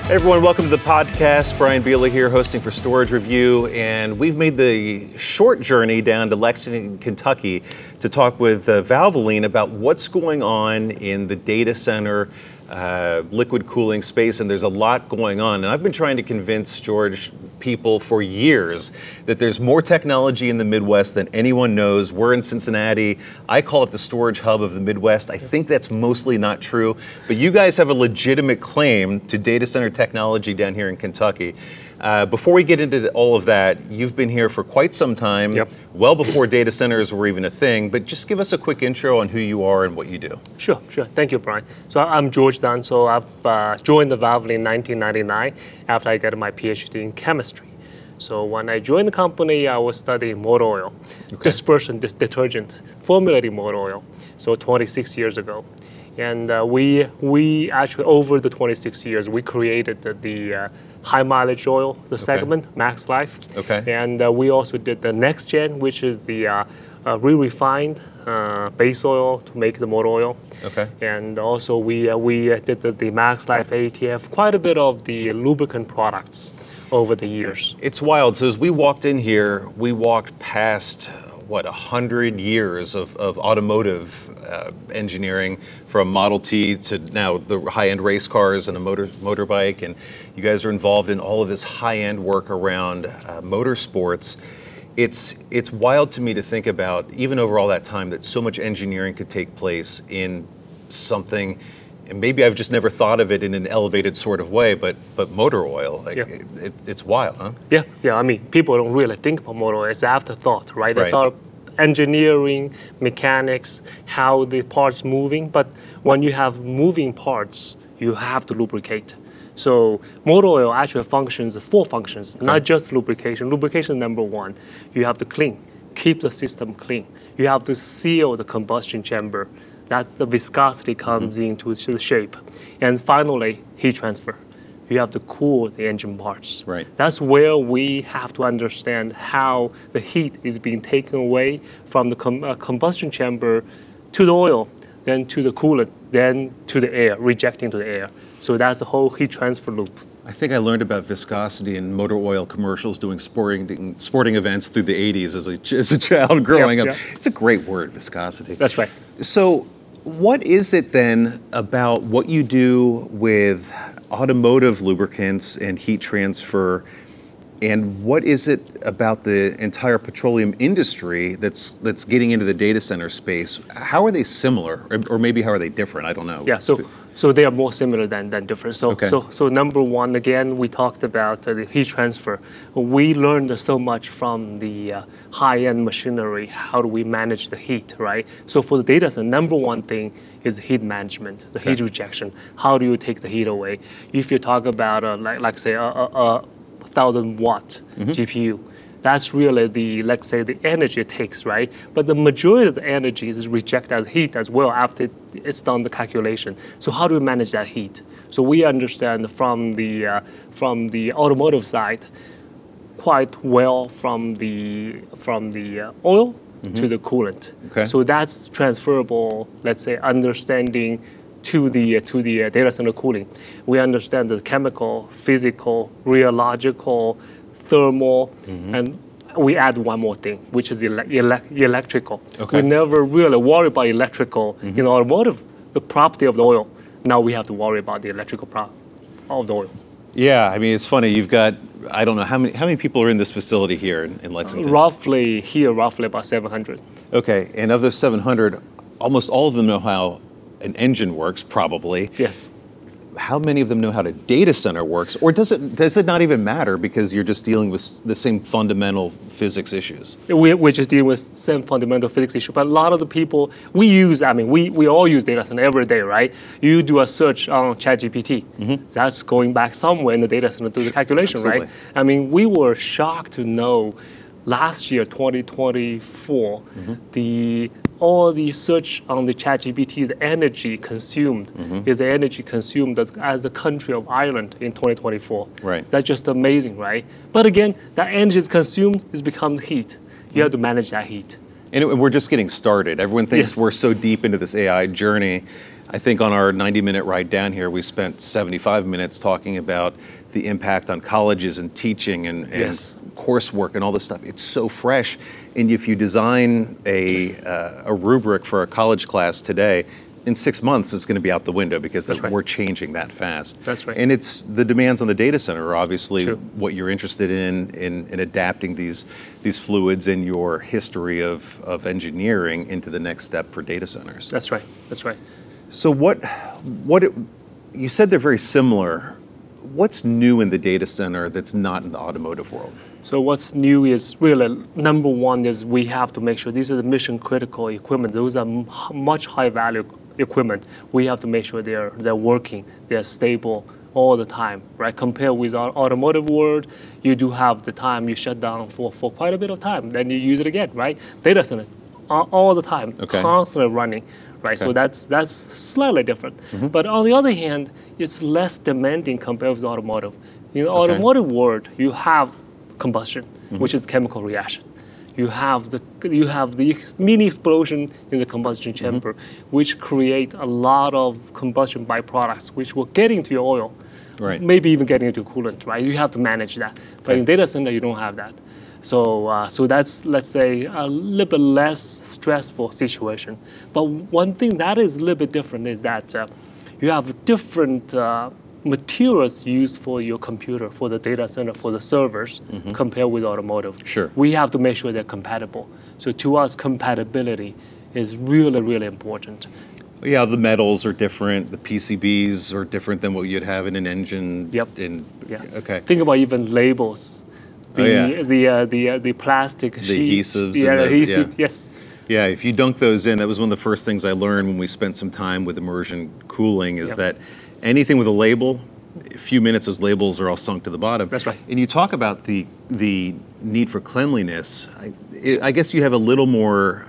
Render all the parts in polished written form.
Hey everyone, welcome to the podcast. Brian Biela here, hosting for Storage Review, and we've made the short journey down to Lexington, Kentucky to talk with Valvoline about what's going on in the data center liquid cooling space, and there's a lot going on. And I've been trying to convince George people for years that there's more technology in the Midwest than anyone knows. We're in Cincinnati. I call it the storage hub of the Midwest. I think that's mostly not true, but you guys have a legitimate claim to data center technology down here in Kentucky. Before we get into all of that, you've been here for quite some time, well before data centers were even a thing, but just give us a quick intro on who you are and what you do. Sure. Thank you, Brian. So I'm George Dunn. So I've joined the Valvoline in 1999 after I got my PhD in chemistry. So when I joined the company, I was studying motor oil, dispersion detergent, formulating motor oil, so 26 years ago. And we actually, over the 26 years, we created the high mileage oil, the segment, Max Life. And we also did the next gen, which is the re-refined base oil to make the motor oil. And also we did the Max Life ATF, quite a bit of the lubricant products over the years. It's wild. So as we walked in here, we walked past 100 years of automotive engineering, from Model T to now the high-end race cars and a motorbike, and you guys are involved in all of this high-end work around motorsports. It's wild to me to think about, even over all that time, that so much engineering could take place in something, and maybe I've just never thought of it in an elevated sort of way, but motor oil, it's wild, huh? Yeah. I mean, people don't really think about motor oil. It's afterthought, right? They thought engineering, mechanics, how the parts moving, but when you have moving parts, you have to lubricate. So motor oil actually functions, 4 functions, not just lubrication. Lubrication number 1, you have to clean, keep the system clean. You have to seal the combustion chamber. That's the viscosity comes into the shape. And finally, heat transfer. You have to cool the engine parts. That's where we have to understand how the heat is being taken away from the combustion chamber to the oil, then to the coolant, then to the air, rejecting to the air. So that's the whole heat transfer loop. I think I learned about viscosity in motor oil commercials doing sporting events through the 80s as a child growing up. It's a great word, viscosity. That's right. So what is it then about what you do with automotive lubricants and heat transfer, and what is it about the entire petroleum industry that's getting into the data center space? How are they similar, or maybe how are they different? I don't know. So they are more similar than different. So number 1, again, we talked about the heat transfer. We learned so much from the high-end machinery. How do we manage the heat, right? So for the data center, number 1 thing is heat management, the heat rejection. How do you take the heat away? If you talk about like say a 1,000-watt GPU, that's really the energy it takes, right? But the majority of the energy is rejected as heat as well after it's done the calculation. So how do we manage that heat? So we understand from the automotive side quite well from the oil to the coolant. So that's transferable, let's say, understanding to the data center cooling. We understand the chemical, physical, rheological, thermal, and we add one more thing, which is the electrical. We never really worry about electrical in automotive, the property of the oil. Now we have to worry about the electrical property of the oil. Yeah, I mean, it's funny. You've got, I don't know, how many people are in this facility here in Lexington? Roughly about 700. Okay, and of those 700, almost all of them know how an engine works, probably. Yes. How many of them know how the data center works, or does it not even matter because you're just dealing with the same fundamental physics issues? We're just dealing with same fundamental physics issue, but a lot of the people we all use data center every day, right? You do a search on ChatGPT, that's going back somewhere in the data center to do the calculation, right? I mean, we were shocked to know last year, 2024, all the search on the ChatGPT, the energy consumed is the energy consumed as a country of Ireland in 2024. That's just amazing, right? But again, that energy is consumed, is become heat. You have to manage that heat. And we're just getting started. Everyone thinks we're so deep into this AI journey. I think on our 90-minute ride down here, we spent 75 minutes talking about the impact on colleges and teaching and Yes. coursework and all this stuff. It's so fresh. And if you design a rubric for a college class today, in 6 months it's going to be out the window because That's right. we're changing that fast. That's right. And it's the demands on the data center are obviously True. what you're interested in adapting these fluids and your history of engineering into the next step for data centers. That's right. That's right. So you said they're very similar. What's new in the data center that's not in the automotive world? So what's new is really, number one is we have to make sure these are the mission critical equipment. Those are much high value equipment. We have to make sure they're working, they're stable all the time, right? Compared with our automotive world, you do have the time you shut down for quite a bit of time, then you use it again, right? Data center, all the time, Okay. constantly running, right? So Okay. that's slightly different. But on the other hand, it's less demanding compared with automotive. In the automotive world, you have combustion, which is chemical reaction. You have the mini explosion in the combustion chamber, which create a lot of combustion byproducts, which will get into your oil, Right. maybe even getting into coolant, right? You have to manage that. But Okay. in data center, you don't have that. So that's, let's say, a little bit less stressful situation. But one thing that is a little bit different is that you have different materials used for your computer, for the data center, for the servers, compared with automotive. Sure. We have to make sure they're compatible. So to us, compatibility is really, really important. Yeah, the metals are different. The PCBs are different than what you'd have in an engine. Yep. Yeah. Okay. Think about even labels. The plastic The sheet. adhesives Yeah, and the- adhesive. yeah. Yes. Yeah, if you dunk those in, that was one of the first things I learned when we spent some time with immersion cooling is Yep. that anything with a label, a few minutes, those labels are all sunk to the bottom. That's right. And you talk about the need for cleanliness. I guess you have a little more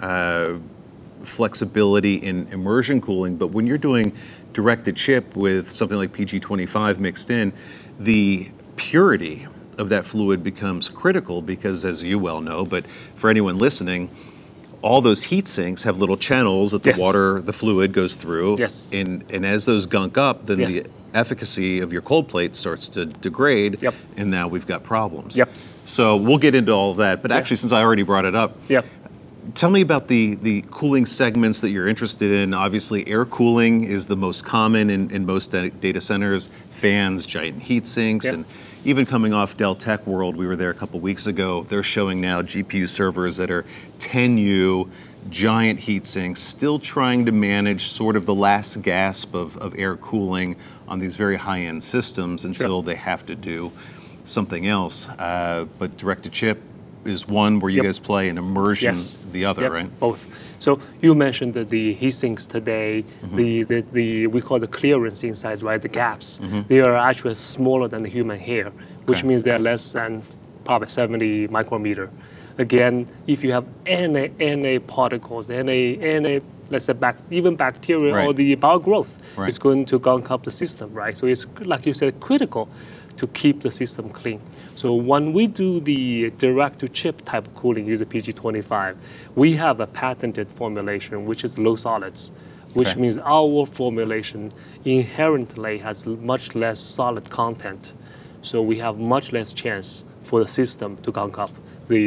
flexibility in immersion cooling, but when you're doing direct-to-chip with something like PG25 mixed in, the purity of that fluid becomes critical because, as you well know, but for anyone listening, all those heat sinks have little channels that the Yes. water, the fluid goes through. Yes. And as those gunk up, then Yes. the efficacy of your cold plate starts to degrade. Yep. And now we've got problems. Yep. So we'll get into all of that. But actually, since I already brought it up, Yep. tell me about the cooling segments that you're interested in. Obviously, air cooling is the most common in most data centers. Fans, giant heat sinks, Yep. and even coming off Dell Tech World, we were there a couple weeks ago. They're showing now GPU servers that are 10U, giant heat sinks, still trying to manage sort of the last gasp of air cooling on these very high-end systems until they have to do something else. But direct-to-chip is one where you Yep. guys play, and immersion Yes. the other, Yep, right? both. So you mentioned that the heat sinks today, the we call the clearance inside, right? The gaps. They are actually smaller than the human hair, which Okay. means they're less than probably 70 micrometer. Again, if you have any particles, any let's say even bacteria or Right. the bowel growth, Right. it's going to gunk up the system, right? So it's, like you said, critical to keep the system clean. So when we do the direct-to-chip type of cooling using PG25, we have a patented formulation which is low solids, which Okay. means our formulation inherently has much less solid content. So we have much less chance for the system to gunk up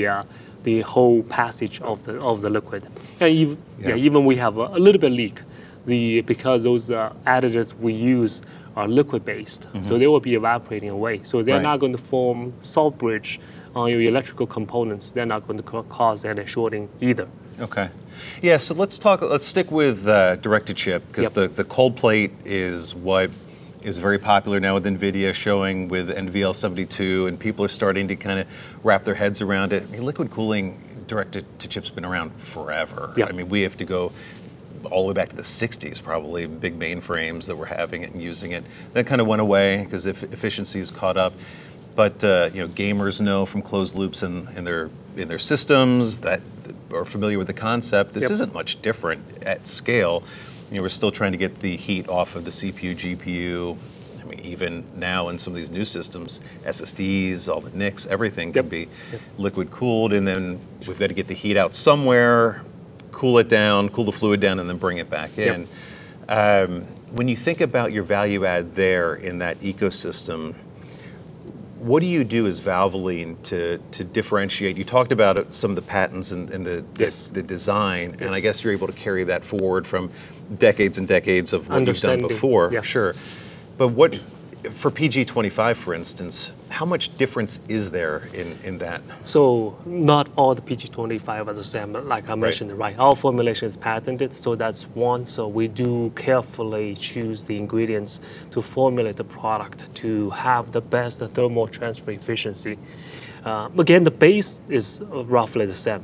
the whole passage of the liquid. And even we have a little bit leak, because those additives we use are liquid based, so they will be evaporating away. So they're Right. not going to form salt bridge on your electrical components. They're not going to cause any shorting either. Okay. Yeah, so let's stick with direct-to-chip, because Yep. the cold plate is what is very popular now with NVIDIA, showing with NVL72, and people are starting to kind of wrap their heads around it. I mean, liquid cooling direct-to-chip's been around forever. Yep. I mean, we have to go all the way back to the 60s, probably, big mainframes that were having it and using it. That kind of went away because efficiencies caught up. But gamers know from closed loops in their systems that are familiar with the concept. This Yep. isn't much different at scale. We're still trying to get the heat off of the CPU, GPU. I mean, even now in some of these new systems, SSDs, all the NICs, everything can Yep. be liquid cooled, and then we've got to get the heat out somewhere, cool it down, cool the fluid down, and then bring it back in. When you think about your value add there in that ecosystem, what do you do as Valvoline to differentiate? You talked about some of the patents and the design, and I guess you're able to carry that forward from decades and decades of what you've done before. Yeah. Sure. But what, for PG25, for instance, how much difference is there in that? So not all the PG25 are the same, but like I mentioned, right? Our formulation is patented, so that's one. So we do carefully choose the ingredients to formulate the product to have the best thermal transfer efficiency. Again, the base is roughly the same,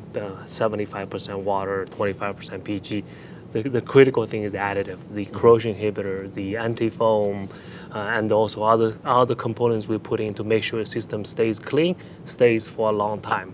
75% water, 25% PG. The critical thing is the additive, the corrosion inhibitor, the anti-foam, and also other components we put in to make sure the system stays clean, stays for a long time.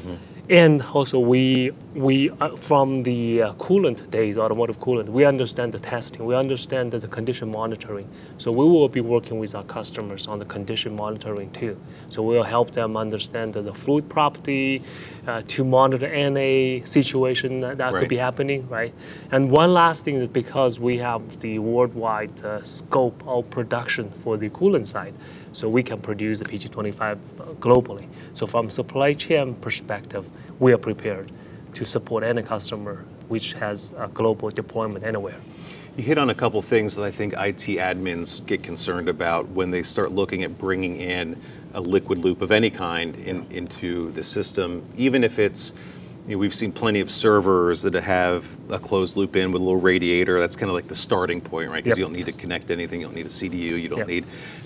And also we from the coolant days, automotive coolant, we understand the testing, we understand the condition monitoring. So we will be working with our customers on the condition monitoring too. So we'll help them understand the fluid property, to monitor any situation that could be happening, right? And one last thing is because we have the worldwide scope of production for the coolant side, so we can produce the PG25 globally. So from supply chain perspective, we are prepared to support any customer which has a global deployment anywhere. You hit on a couple things that I think IT admins get concerned about when they start looking at bringing in a liquid loop of any kind into the system, even if it's, we've seen plenty of servers that have a closed loop in with a little radiator. That's kind of like the starting point, right? Because you don't need to connect anything. You don't need a CDU. You don't need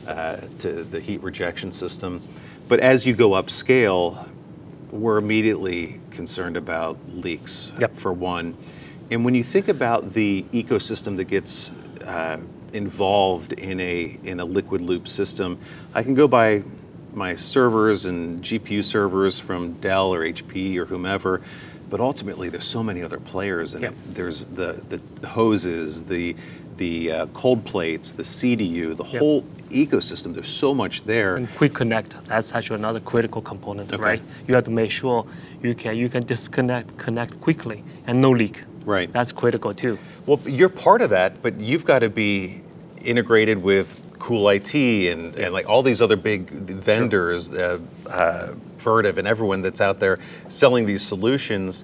to the heat rejection system. But as you go upscale, we're immediately concerned about leaks, for one. And when you think about the ecosystem that gets involved in a liquid loop system, I can go by my servers and GPU servers from Dell or HP or whomever, but ultimately there's so many other players in it. There's the hoses, the cold plates, the CDU, the whole ecosystem. There's so much there. And quick connect, that's actually another critical component, right? You have to make sure you can disconnect, connect quickly, and no leak. Right. That's critical too. Well, you're part of that, but you've got to be integrated with Cool IT and like all these other big vendors, Vertiv and everyone that's out there selling these solutions.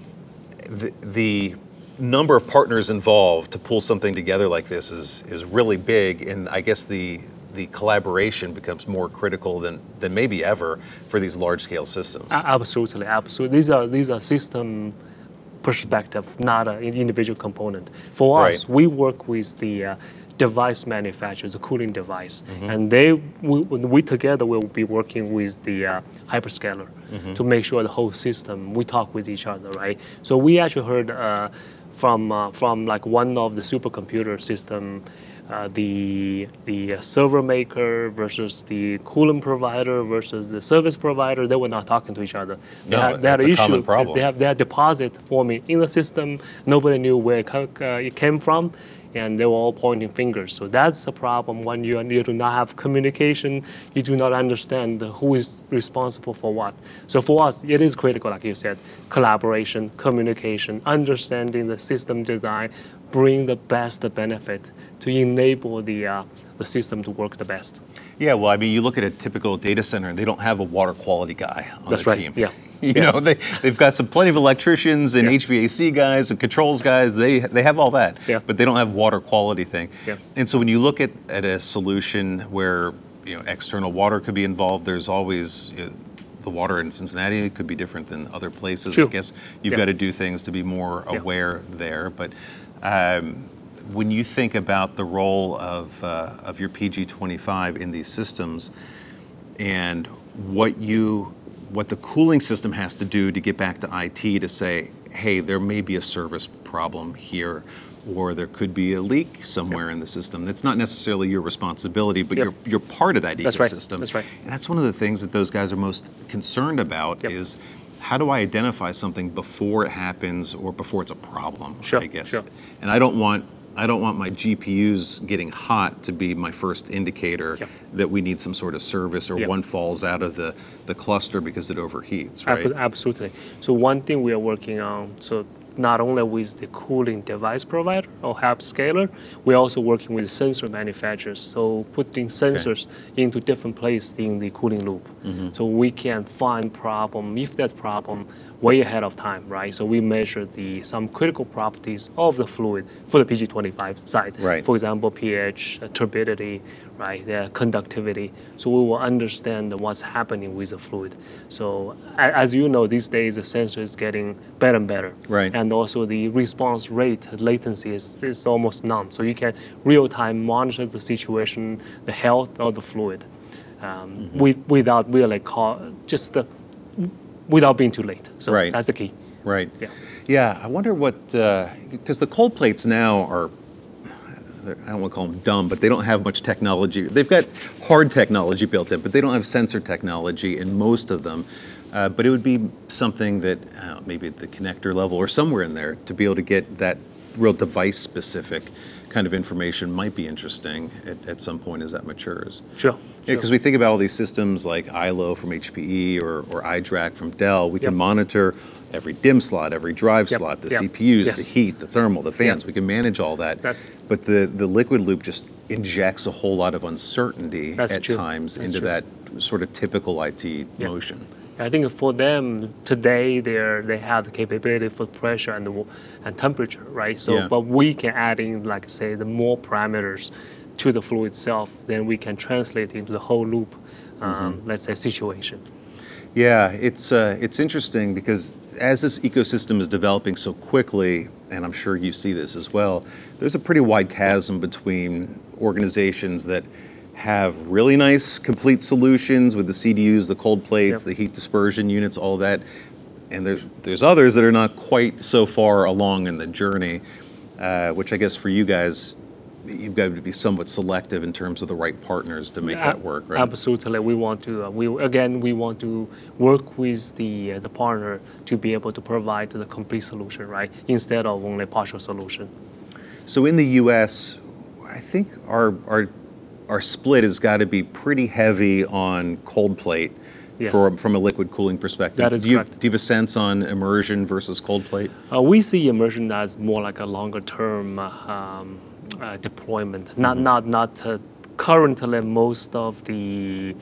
The number of partners involved to pull something together like this is really big, and I guess the collaboration becomes more critical than maybe ever for these large scale systems. Absolutely. These are system perspective, not an individual component. For us, we work with the device manufacturers, the cooling device, and we together will be working with the hyperscaler to make sure the whole system, we talk with each other, right? So we actually heard from like one of the supercomputer system, the server maker versus the coolant provider versus the service provider, they were not talking to each other. They had an issue. They had deposit forming in the system. Nobody knew where it came from, and they were all pointing fingers. So that's a problem when you do not have communication, you do not understand who is responsible for what. So for us, it is critical, like you said, collaboration, communication, understanding the system design, bring the best benefit to enable the system to work the best. Yeah, well, I mean, you look at a typical data center, and they don't have a water quality guy on the team. Yeah. You know, they've got plenty of electricians and HVAC guys and controls guys. They have all that, but they don't have water quality thing. And so when you look at a solution where external water could be involved, there's always the water in Cincinnati could be different than other places. I guess you've got to do things to be more aware there. But when you think about the role of your PG25 in these systems and what the cooling system has to do to get back to IT to say, hey, there may be a service problem here, or there could be a leak somewhere in the system. That's not necessarily your responsibility, but you're part of that ecosystem. That's right. And that's one of the things that those guys are most concerned about is how do I identify something before it happens or before it's a problem, I guess. And I don't want my GPUs getting hot to be my first indicator that we need some sort of service or one falls out of the cluster because it overheats, right? Absolutely. So one thing we are working on, so not only with the cooling device provider or hyperscaler, we're also working with sensor manufacturers. So putting sensors into different places in the cooling loop. So we can find problem, if there's problem, way ahead of time, right? So we measure some critical properties of the fluid for the PG25 side. Right. For example, pH, turbidity, right, the conductivity. So we will understand what's happening with the fluid. So as you know, these days the sensor is getting better and better. Right. And also the response rate, latency is almost none. So you can real time monitor the situation, the health of the fluid, without really without being too late. So Right. that's the key. Right. Yeah. Yeah, I wonder what, because the cold plates now are, I don't want to call them dumb, but they don't have much technology. They've got hard technology built in, but they don't have sensor technology in most of them. But it would be something that maybe at the connector level or somewhere in there to be able to get that real device-specific kind of information might be interesting at some point as that matures. Sure. Yeah, because we think about all these systems like ILO from HPE or iDRAC from Dell. We can monitor every DIMM slot, every drive slot, the CPUs, Yes. the heat, the thermal, the fans. We can manage all that. But the liquid loop just injects a whole lot of uncertainty at times into that sort of typical IT motion. I think for them today, they have the capability for pressure and temperature, right? So, but we can add in, like say, the more parameters to the fluid itself, then we can translate into the whole loop, let's say, situation. Yeah, it's interesting because as this ecosystem is developing so quickly, and I'm sure you see this as well, there's a pretty wide chasm between organizations that have really nice complete solutions with the CDUs, the cold plates, the heat dispersion units, all that, and there's others that are not quite so far along in the journey, which I guess for you guys, you've got to be somewhat selective in terms of the right partners to make that work, right? Absolutely. We want to we want to work with the partner to be able to provide the complete solution, right? Instead of only partial solution. So in the U.S., I think our split has got to be pretty heavy on cold plate from a liquid cooling perspective. That is correct. Do you have a sense on immersion versus cold plate? We see immersion as more like a longer term deployment. Not currently most of the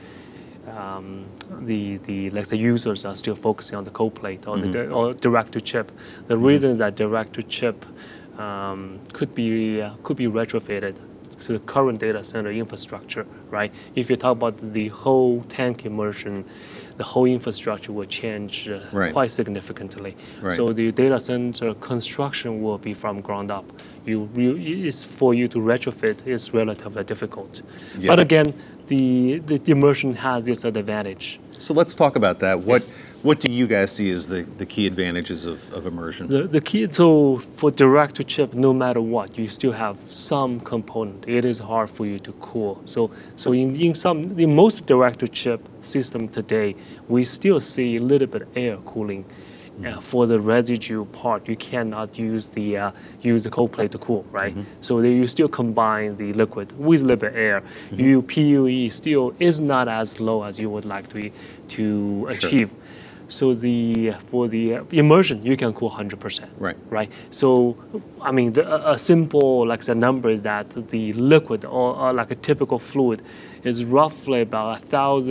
let's say users are still focusing on the cold plate or direct to chip. The reason is that direct to chip could be retrofitted to the current data center infrastructure, right? If you talk about the whole tank immersion, the whole infrastructure will change quite significantly. Right. So the data center construction will be from ground up. It's for you to retrofit is relatively difficult. Yeah. But again, the immersion has its advantage. So let's talk about that. What do you guys see as the key advantages of immersion? The key, so for direct to chip, no matter what, you still have some component. It is hard for you to cool. So in most direct to chip system today, we still see a little bit air cooling. For the residue part, you cannot use the cold plate to cool, right? So you still combine the liquid with a little bit air. Your PUE still is not as low as you would like to achieve. So for the immersion, you can cool 100%. Right. So I mean, a simple like the number is that the liquid or like a typical fluid is roughly about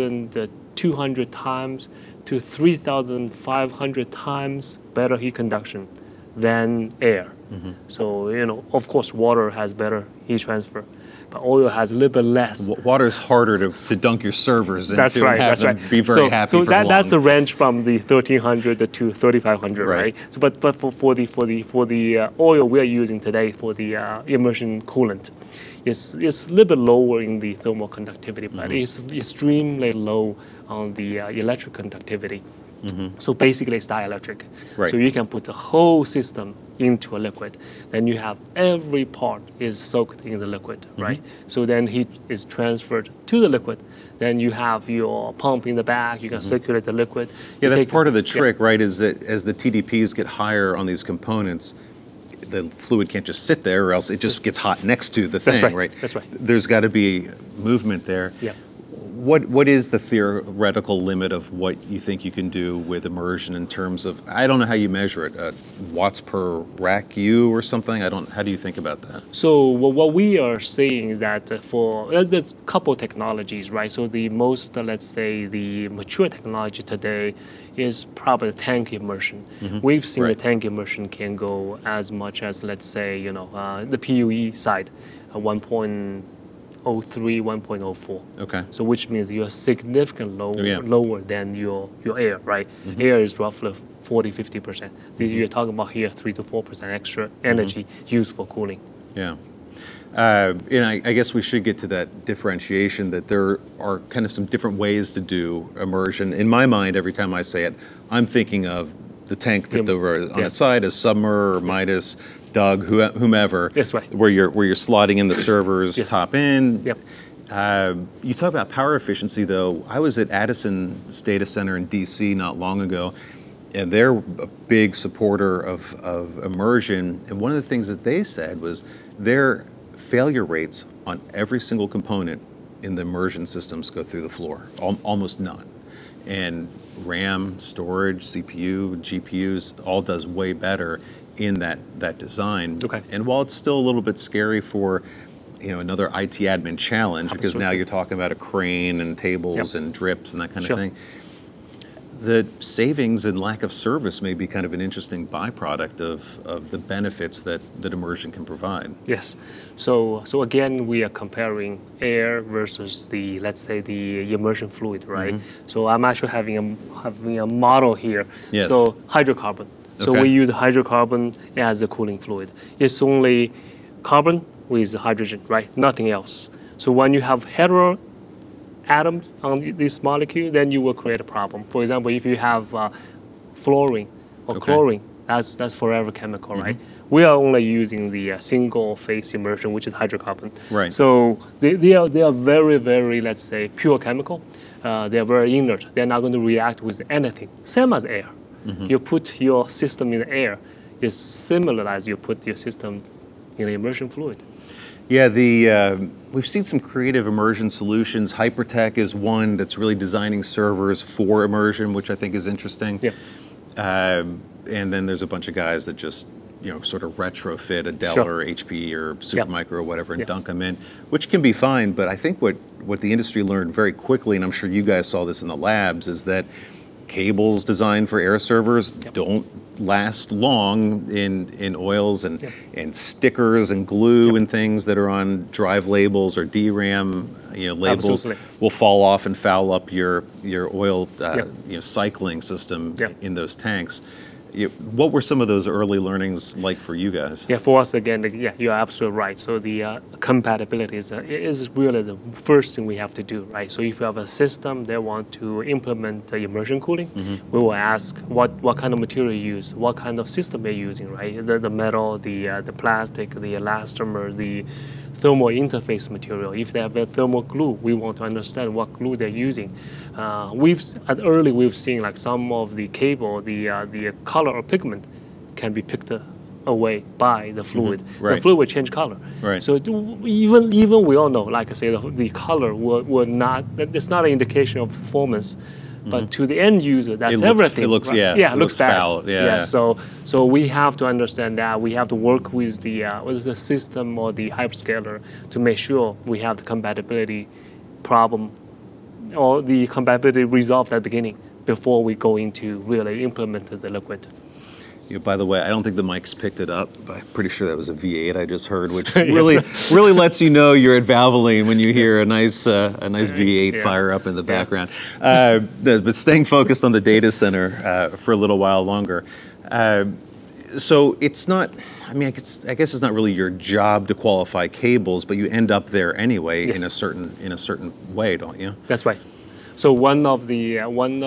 1,200 times to 3,500 times better heat conduction than air. So of course, water has better heat transfer, but oil has a little bit less. Water is harder to dunk your servers into and have them be very happy so for long. That's a range from the 1,300 to 3,500, right? So, but for the oil we are using today for the immersion coolant, it's a little bit lower in the thermal conductivity, but it's extremely low on the electric conductivity. So basically it's dielectric. So you can put the whole system into a liquid. Then you have every part is soaked in the liquid, right? So then heat is transferred to the liquid. Then you have your pump in the back. You can circulate the liquid. Yeah, that's part of the trick, right? Is that as the TDPs get higher on these components, the fluid can't just sit there or else it just gets hot next to the thing, right? That's right. There's got to be movement there. Yeah. what is the theoretical limit of what you think you can do with immersion in terms of, I don't know how you measure it, watts per rack U or something? How do you think about that? So what we are seeing is that there's a couple technologies, right? So the most, let's say, the mature technology today is probably tank immersion. We've seen the tank immersion can go as much as, let's say, the PUE side, 1.03, 1.04. Okay. So which means you're significantly lower than your air, right? Air is roughly 40-50%. You're talking about here 3 to 4% extra energy used for cooling. Yeah. And I guess we should get to that differentiation that there are kind of some different ways to do immersion. In my mind, every time I say it, I'm thinking of the tank tipped over on its side as Submer or Midas, Doug, whomever. That's right. Where you're slotting in the servers top in. Yep. You talk about power efficiency, though. I was at Addison's data center in DC not long ago, and they're a big supporter of immersion. And one of the things that they said was their failure rates on every single component in the immersion systems go through the floor, almost none. And RAM, storage, CPU, GPUs, all does way better in that design. Okay. And while it's still a little bit scary for another IT admin challenge, because now you're talking about a crane and tables and drips and that kind of thing, the savings and lack of service may be kind of an interesting byproduct of the benefits that immersion can provide. Yes. So again, we are comparing air versus let's say the immersion fluid, right? So I'm actually having a model here. Yes. So hydrocarbon. So we use hydrocarbon as a cooling fluid. It's only carbon with hydrogen, right? Nothing else. So when you have hetero atoms on this molecule, then you will create a problem. For example, if you have fluorine or chlorine, that's forever chemical, right? We are only using the single phase immersion, which is hydrocarbon. Right. So they are very, very, let's say, pure chemical. They are very inert. They're not going to react with anything. Same as air. You put your system in the air, it's similar as you put your system in the immersion fluid. Yeah, we've seen some creative immersion solutions. Hypertech is one that's really designing servers for immersion, which I think is interesting. Yeah. And then there's a bunch of guys that just sort of retrofit a Dell or HP or Supermicro or whatever and dunk them in, which can be fine. But I think what the industry learned very quickly, and I'm sure you guys saw this in the labs, is that cables designed for air servers don't last long in oils and stickers and glue and things that are on drive labels or DRAM labels will fall off and foul up your oil cycling system in those tanks. What were some of those early learnings like for you guys? Yeah, for us again, you're absolutely right. So the compatibility is really the first thing we have to do, right? So if you have a system that want to implement the immersion cooling, we will ask what kind of material you use, what kind of system you're using, right? The metal, the plastic, the elastomer, the thermal interface material. If they have a thermal glue, we want to understand what glue they're using. We've seen like some of the cable, the color or pigment can be picked away by the fluid. Right. The fluid will change color. Right. So even we all know, like I say, the color will not. It's not an indication of performance. But to the end user, that's everything. It looks, right? it looks bad. foul. So we have to understand that. We have to work with the system or the hyperscaler to make sure we have the compatibility problem or the compatibility resolved at the beginning before we go into really implement the liquid. By the way, I don't think the mics picked it up, but I'm pretty sure that was a V8 I just heard, which really lets you know you're at Valvoline when you hear a nice V8 fire up in the background. But staying focused on the data center for a little while longer. So it's not, I guess it's not really your job to qualify cables, but you end up there anyway in a certain way, don't you? That's right. So one of the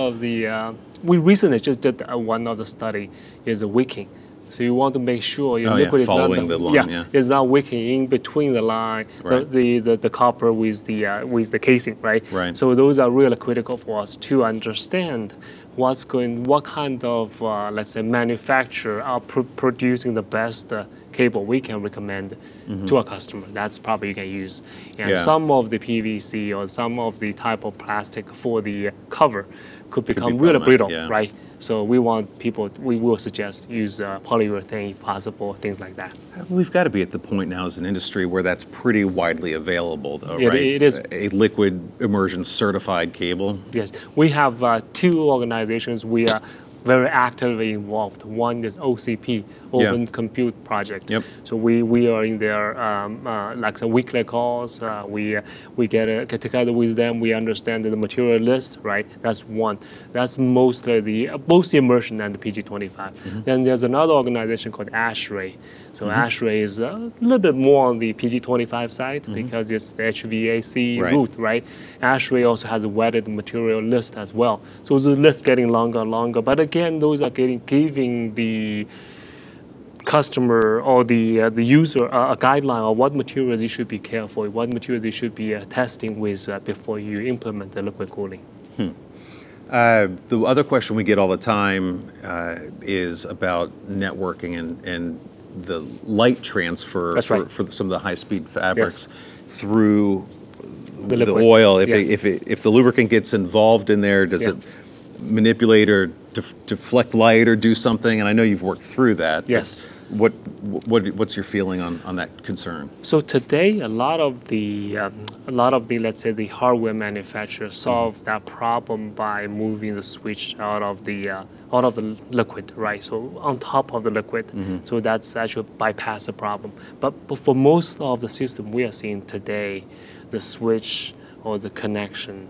we recently just did one of the study is wicking. So you want to make sure your liquid is is not wicking in between the line, the copper with the casing, right? Right. So those are really critical for us to understand what kind of let's say manufacturer are producing the best cable we can recommend to a customer. That's probably you can use. And Yeah. some of the PVC or some of the type of plastic for the cover could become be really problematic, brittle, yeah. right? So we will suggest use polyurethane if possible, things like that. We've got to be at the point now as an industry where that's pretty widely available, though, It- right? it is. A liquid immersion certified cable. Yes, we have two organizations we are very actively involved. One is OCP, Open Compute Project. Yep. So we are in their like some weekly calls. We get together with them. We understand the material list, right? That's one. That's mostly both the immersion and the PG25. Then there's another organization called ASHRAE. So ASHRAE is a little bit more on the PG25 side because it's the HVAC Right. route, right? ASHRAE also has a wetted material list as well. So the list getting longer and longer. But again, those are giving the customer or the user a guideline of what materials you should be careful, what materials you should be testing with before you implement the liquid cooling. The other question we get all the time is about networking and the light transfer That's right. for some of the high-speed fabrics through the liquid. oil. Yes. If the lubricant gets involved in there, does Yeah. it manipulate or deflect light or do something? And I know you've worked through that. but Yes. What's your feeling on that concern? So today, a lot of the let's say the hardware manufacturers solve that problem by moving the switch out of the liquid, right? So on top of the liquid, so that's actually bypass the problem. But for most of the system we are seeing today, the switch or the connection,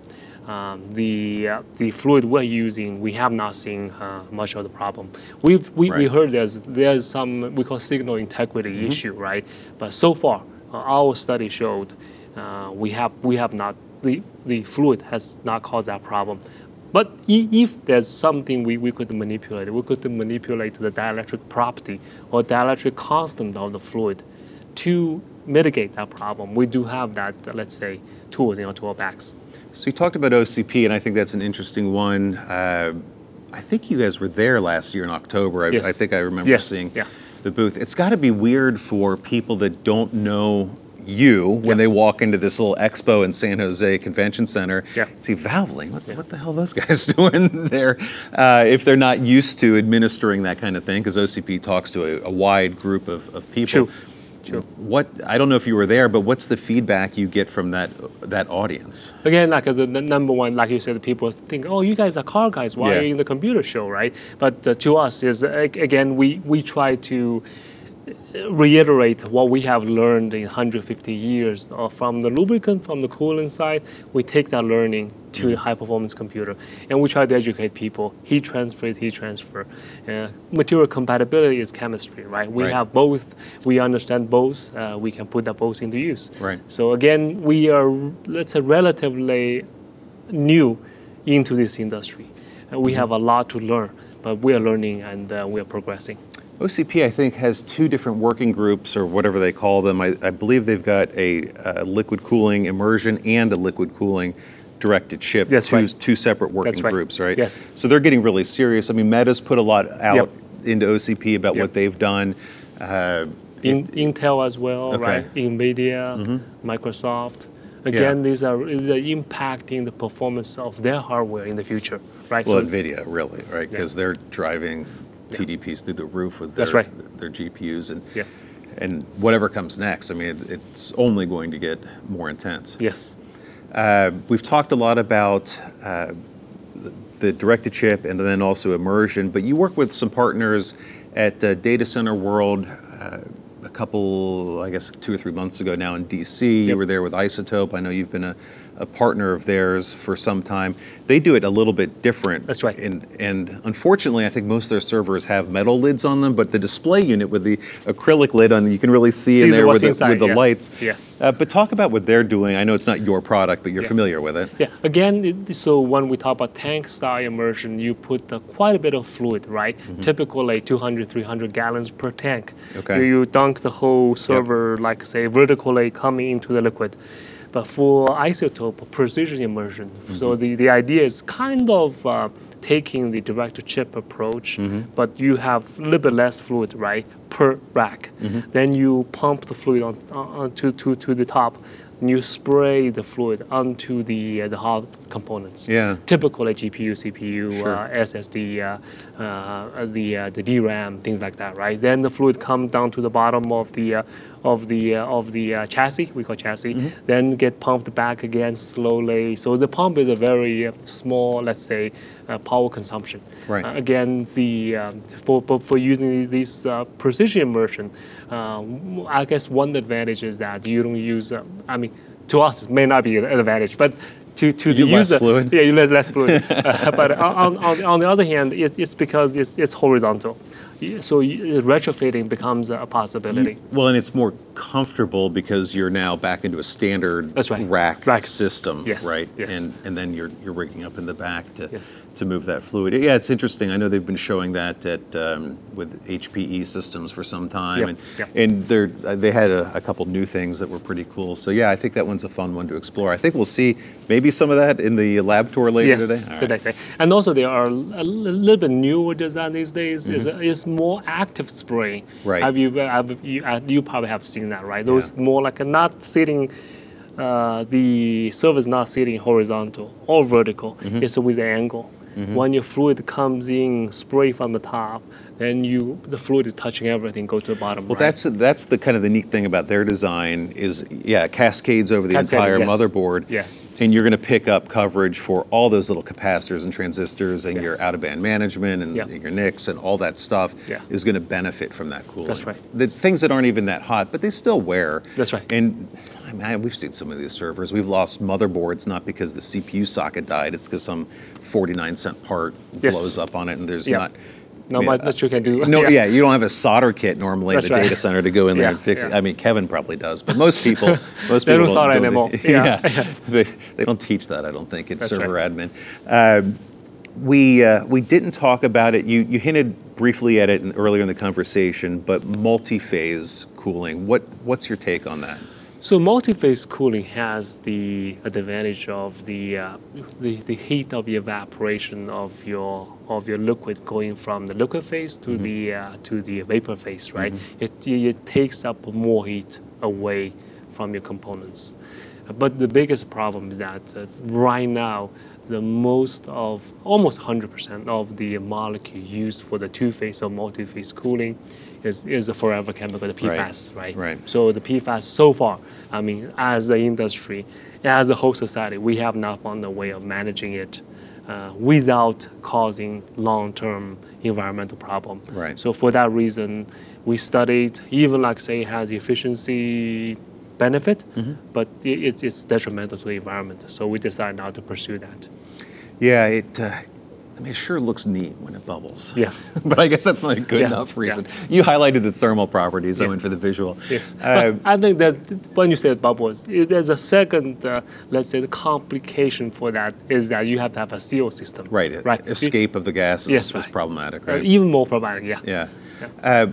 the fluid we're using, we have not seen much of the problem. We Right. heard there's some we call signal integrity issue, right? But so far, our study showed we have not the fluid has not caused that problem. But if there's something we could manipulate, we could manipulate the dielectric property or dielectric constant of the fluid to mitigate that problem. We do have that, let's say, tools in our tool bags. So you talked about OCP, and I think that's an interesting one. I think you guys were there last year in October. Yes. I think I remember Yes, seeing yeah. the booth. It's got to be weird for people that don't know you when Yeah. they walk into this little expo in San Jose Convention Center. Yeah. See Valvoline, what the hell are those guys doing there? If they're not used to administering that kind of thing, because OCP talks to a wide group of people. True. I don't know if you were there, but what's the feedback you get from that audience? Again, like the number one, like you said, people think, oh, you guys are car guys. Why Yeah. are you in the computer show, right? But to us, is again, we try to reiterate what we have learned in 150 years from the lubricant, from the cooling side. We take that learning to the high-performance computer, and we try to educate people. Heat transfer is heat transfer. Material compatibility is chemistry, right? We Right. have both. We understand both. We can put that both into use. Right. So again, we are, let's say, relatively new into this industry. We have a lot to learn, but we are learning and we are progressing. OCP, I think, has two different working groups, or whatever they call them. I believe they've got a liquid cooling immersion and a liquid cooling directed chip. That's right. Two separate working That's right. groups, right? Yes. So they're getting really serious. I mean, Meta's put a lot out Yep. into OCP about Yep. what they've done. Intel as well, Okay. right? NVIDIA, Microsoft. Again, these are impacting the performance of their hardware in the future, right? Well, So NVIDIA, really, right? Because they're driving TDPs through the roof with their, That's right. their GPUs. Yeah. And whatever comes next, I mean, it's only going to get more intense. Yes. We've talked a lot about the direct-to-chip and then also immersion, but you work with some partners at Data Center World a couple, I guess, 2 or 3 months ago now in DC. You Yep. were there with Isotope. I know you've been a partner of theirs for some time. They do it a little bit different. That's right. And unfortunately, I think most of their servers have metal lids on them, but the display unit with the acrylic lid on, you can really see in there what's with inside, the yes, lights. yes. But talk about what they're doing. I know it's not your product, but you're Yeah. familiar with it. Yeah. Again, so when we talk about tank style immersion, you put quite a bit of fluid, right? Typically 200, 300 gallons per tank. Okay. You dunk the whole server, like say, vertically coming into the liquid. But for isotope precision immersion, so the idea is kind of taking the direct-to-chip approach, but you have a little bit less fluid, right, per rack. Then you pump the fluid to the top, and you spray the fluid onto the hard components. Yeah. Typically GPU, CPU, Sure. SSD, the DRAM, things like that, right? Then the fluid comes down to the bottom of the chassis, we call chassis, then get pumped back again slowly. So the pump is a very small, let's say, power consumption. Right. Again, for using these precision immersion, I guess one advantage is that you don't use. To us, it may not be an advantage, but to the You less user, fluid? yeah, you less fluid. But on the other hand, it's because it's horizontal. So retrofitting becomes a possibility. Well, and it's more comfortable because you're now back into a standard That's right. rack system, Yes, right? yes. And then you're rigging up in the back Yes. to move that fluid. Yeah, it's interesting. I know they've been showing that with HPE systems for some time, Yep, and yep. and they had a couple new things that were pretty cool. So yeah, I think that one's a fun one to explore. I think we'll see maybe some of that in the lab tour later Yes, today. All right. today. And also there are a little bit newer design these days. Is more active spraying. Right. You probably have seen that, right? Those more like not sitting. The surface not sitting horizontal or vertical. It's with an angle. When your fluid comes in, spray from the top, then the fluid is touching everything, go to the bottom. Well, right? that's the kind of the neat thing about their design is, cascades over the entire yes. motherboard. Yes. And you're going to pick up coverage for all those little capacitors and transistors and Yes. your out-of-band management and Yeah. your NICs and all that stuff Yeah. is going to benefit from that cooling. That's right. The things that aren't even that hot, but they still wear. That's right. And we've seen some of these servers. We've lost motherboards not because the CPU socket died. It's because some 49-cent part Yes. blows up on it and there's Yeah. not. Not much that you can do. No, yeah, you don't have a solder kit normally That's in the right. data center to go in there Yeah, and fix it. yeah. I mean, Kevin probably does, but most people, They don't solder anymore. Yeah. they don't teach that. I don't think in That's server right. admin. We didn't talk about it. You hinted briefly at it earlier in the conversation, but multi-phase cooling. What's your take on that? So multi-phase cooling has the advantage of the heat of the evaporation of your liquid going from the liquid phase to the vapor phase, right? It takes up more heat away from your components. But the biggest problem is that right now, almost 100% of the molecule used for the two-phase or multi-phase cooling is a forever chemical, the PFAS, right? Right. So the PFAS so far, as an industry, as a whole society, we have not found a way of managing it without causing long-term environmental problem. Right. So for that reason, we studied, even like say it has efficiency benefit, but it's detrimental to the environment. So we decided not to pursue that. Yeah, it sure looks neat when it bubbles. Yes. But I guess that's not a good Yeah, enough reason. yeah. You highlighted the thermal properties. I Yeah. went for the visual. Yes, but I think that when you say bubbles, there's a second, let's say, the complication for that is that you have to have a seal system. Right. Right. Escape of the gas Yes, is right. problematic, right? Even more problematic. Yeah. Yeah.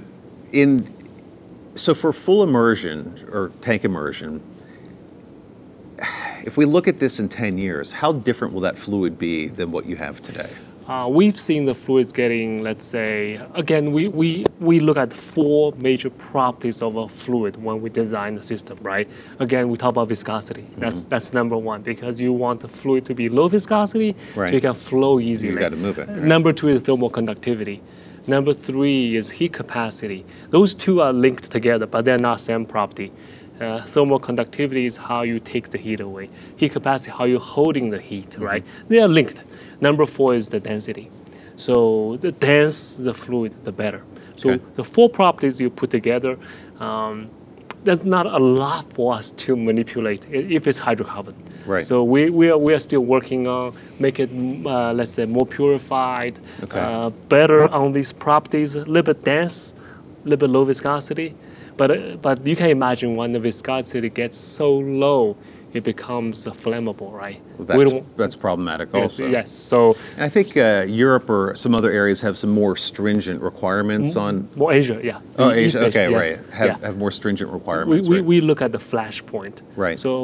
So for full immersion or tank immersion, if we look at this in 10 years, how different will that fluid be than what you have today? We've seen the fluids getting, let's say, again, we look at 4 major properties of a fluid when we design the system, right? Again, we talk about viscosity. That's number 1, because you want the fluid to be low viscosity Right. so it can flow easily. You got to move it. Right? Number 2 is thermal conductivity. Number 3 is heat capacity. Those 2 are linked together, but they're not same property. Thermal conductivity is how you take the heat away. Heat capacity, how you're holding the heat, right? They are linked. Number 4 is the density. So the dense the fluid, the better. So Okay. the 4 properties you put together, there's not a lot for us to manipulate if it's hydrocarbon. Right. So we are still working on make it, let's say, more purified, Okay. better on these properties, a little bit dense, a little bit low viscosity. But you can imagine when the viscosity gets so low, it becomes flammable, right? That's problematic Yes, also. yes. So And I think Europe or some other areas have some more stringent requirements on. more Asia, yeah. Oh, East Asia. Okay, yes, right. yeah. Have more stringent requirements. We look at the flash point. Right. So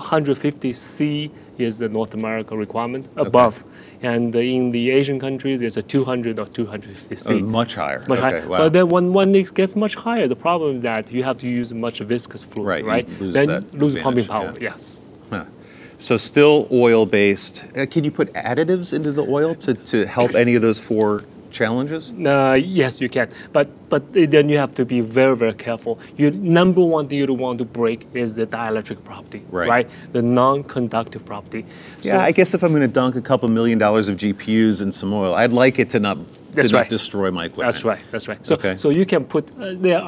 150C is the North America requirement above. And in the Asian countries, it's a 200 or 250C. Oh, much higher. Much Okay, higher. wow. But then when it gets much higher, the problem is that you have to use much viscous fluid, Right, you right? lose Then that lose pumping advantage, power, yeah. yes. Huh. So still oil-based. Can you put additives into the oil to help any of those four challenges? Yes, you can, but then you have to be very, very careful. Number one thing you don't want to break is the dielectric property, Right. The non-conductive property. Yeah, I guess if I'm going to dunk a couple $1 million of GPUs in some oil, I'd like it to not That's right. destroy my equipment. That's right. That's right. So, Okay. so you can put there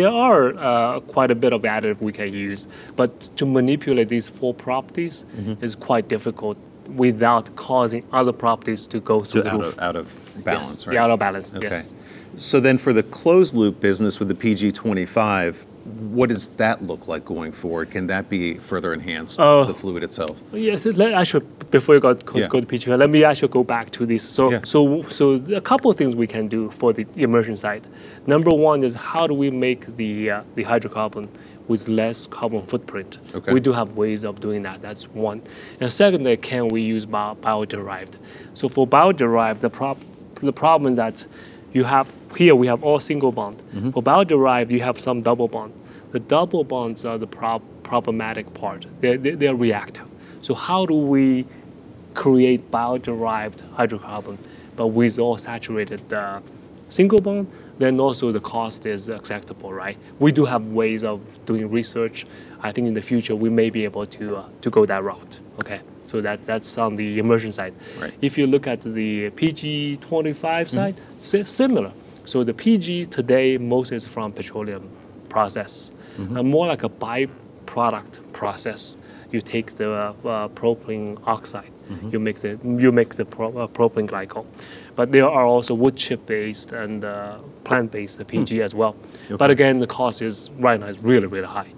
are quite a bit of additive we can use, but to manipulate these four properties is quite difficult without causing other properties to go through the roof. Out of balance, Yes. right? Yeah, out of balance. Okay. Yes. So then for the closed loop business with the PG25, what does that look like going forward? Can that be further enhanced, the fluid itself? Yes, before you go Yeah. to picture, let me actually go back to this. Yeah. So a couple of things we can do for the immersion side. Number one is how do we make the hydrocarbon with less carbon footprint? Okay. We do have ways of doing that. That's one. And secondly, can we use bio-derived? So for bio-derived, the problem is that we have all single bond. Mm-hmm. For bio-derived, you have some double bond. The double bonds are the problematic part. They're reactive. So how do we create bio-derived hydrocarbon, but with all saturated single bond? Then also the cost is acceptable, right? We do have ways of doing research. I think in the future we may be able to go that route. Okay, so that's on the immersion side. Right. If you look at the PG25 side, similar. So the PG today most is from petroleum process, more like a byproduct process. You take the propylene oxide, you make the propylene glycol, but there are also wood chip based and plant-based PG as well. But again, the cost is right now is really, really high.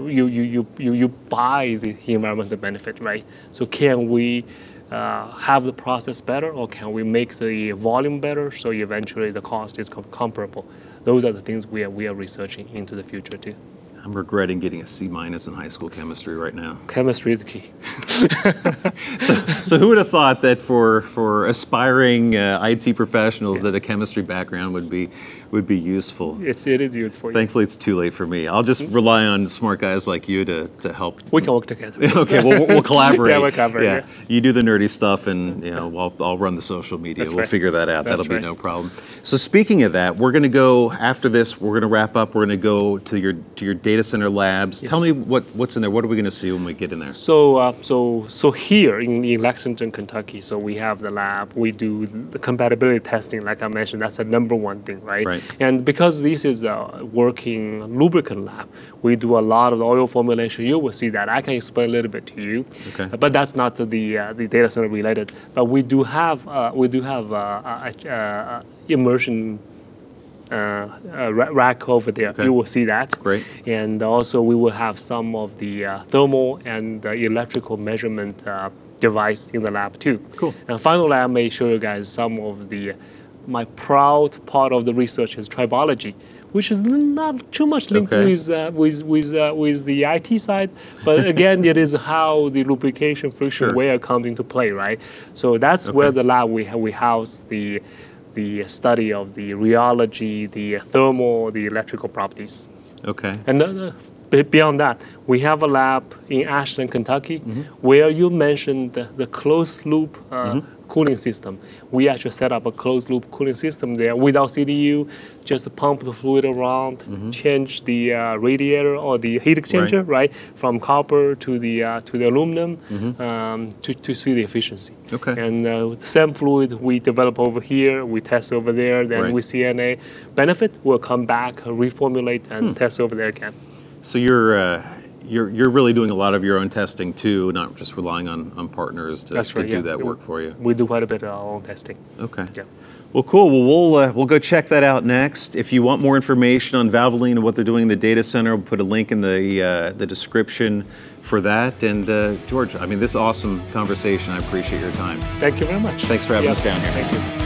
You buy the environmental benefit, right? So can we have the process better, or can we make the volume better so eventually the cost is comparable? Those are the things we are researching into the future too. I'm regretting getting a C- in high school chemistry right now. Chemistry is the key. So who would have thought that for aspiring IT professionals that a chemistry background would be useful? Yes, it is useful. Thankfully, it's too late for me. I'll just rely on smart guys like you to help. We can work together. Okay, we'll collaborate. Yeah, we'll collaborate, yeah. You do the nerdy stuff, and I'll run the social media. That's We'll right. figure that out. That's That'll be right. no problem. So speaking of that, we're going to go after this. We're going to wrap up. We're going to go to your data center labs. Yes. Tell me what's in there. What are we going to see when we get in there? So here in Lexington, Kentucky, so we have the lab. We do the compatibility testing, like I mentioned. That's the number one thing, right? Right. And because this is a working lubricant lab, we do a lot of the oil formulation. You will see that. I can explain a little bit to you. Okay. But that's not the data center related. But we do have immersion rack over there. Okay. You will see that. Great. And also we will have some of the thermal and electrical measurement device in the lab too. Cool. And finally, I may show you guys some of my proud part of the research is tribology, which is not too much linked Okay. with the IT side, but again, it is how the lubrication friction Sure. wear comes into play, right? So that's where the lab we house the study of the rheology, the thermal, the electrical properties. Okay. And beyond that, we have a lab in Ashland, Kentucky, where you mentioned the closed loop cooling system. We actually set up a closed loop cooling system there without CDU, just pump the fluid around, change the radiator or the heat exchanger, right, from copper to the aluminum to see the efficiency. Okay. And the same fluid we develop over here, we test over there, then Right. we see any benefit, we'll come back, reformulate, and test over there again. So you're really doing a lot of your own testing too, not just relying on partners to That's right, do yeah. that work for you. We do quite a bit of our own testing. Okay. Yeah. Well, cool. Well, we'll go check that out next. If you want more information on Valvoline and what they're doing in the data center, we'll put a link in the description. for that. And George, I mean, this awesome conversation. I appreciate your time. Thank you very much. Thanks for having us down here. Thank you.